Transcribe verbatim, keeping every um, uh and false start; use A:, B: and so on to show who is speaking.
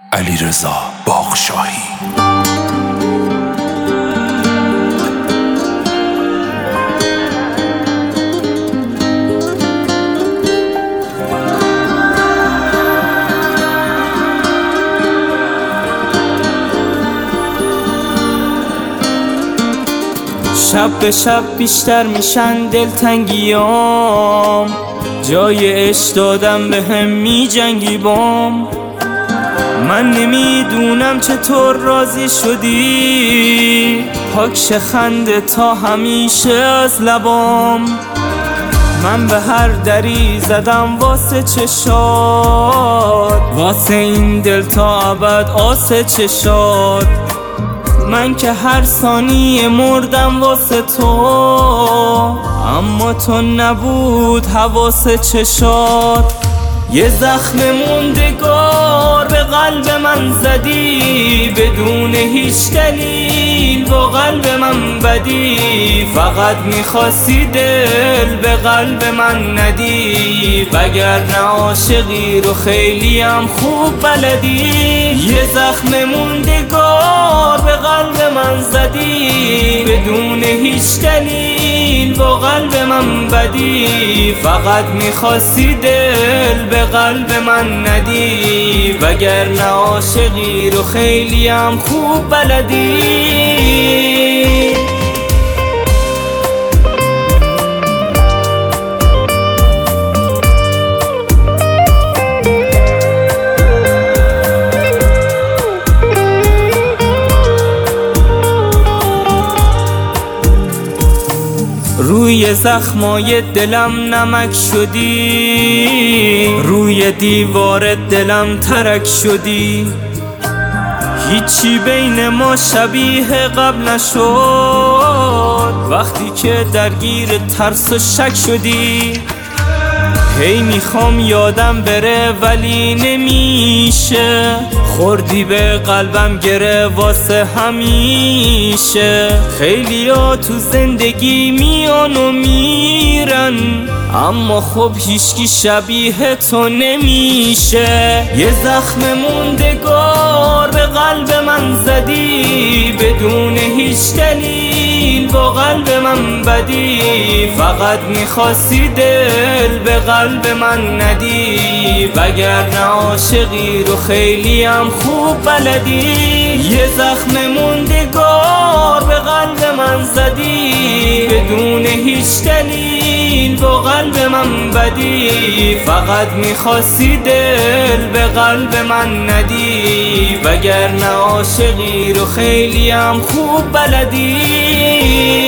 A: علیرضا باغشاهی.
B: شب به شب بیشتر میشن دلتنگیام، جای عشق دادم به هم می جنگی بام. من نمیدونم چطور راضی شدی، پاکش خنده تا همیشه از لبام. من به هر دری زدم واسه چشات، واسه این دل تا ابد آسه چشات. من که هر ثانیه مردم واسه تو، اما تو نبود حواس چشات. یه زخم موندگار به قلب من زدی، بدون هیچ دلیل با قلب من بدی. فقط میخواستی دل به قلب من ندی، وگرنه عاشقی رو خیلی هم خوب بلدی. یه زخم موندگار به قلب من زدی، بدون هیچ دلیل با قلب من بدی. فقط میخواستی دل به قلب من ندی، وگرنه عاشقی رو خیلی هم خوب بلدی. روی زخمای دلم نمک شدی، روی دیوار دلم ترک شدی. هیچی بین ما شبیه قبل نشد، وقتی که درگیر ترس و شک شدی. هی میخوام یادم بره ولی نمیشه، خوردی به قلبم گره واسه همیشه. خیلی ها تو زندگی میان و میرن، اما خب هیچکی شبیه تو نمیشه. یه زخم موندگار به قلب من زدی، بدون هیچ دلیل با قلب من بدی. فقط میخواستی دل به قلب من ندی، وگرنه عاشقی رو خیلی هم خوب بلدی. یه زخم موندگار به قلب من زدی، بدون هیچ دلیل با قلب من بدی. فقط میخواستی دل به قلب من ندی، وگرنه عاشقی رو خیلی هم خوب بلدی.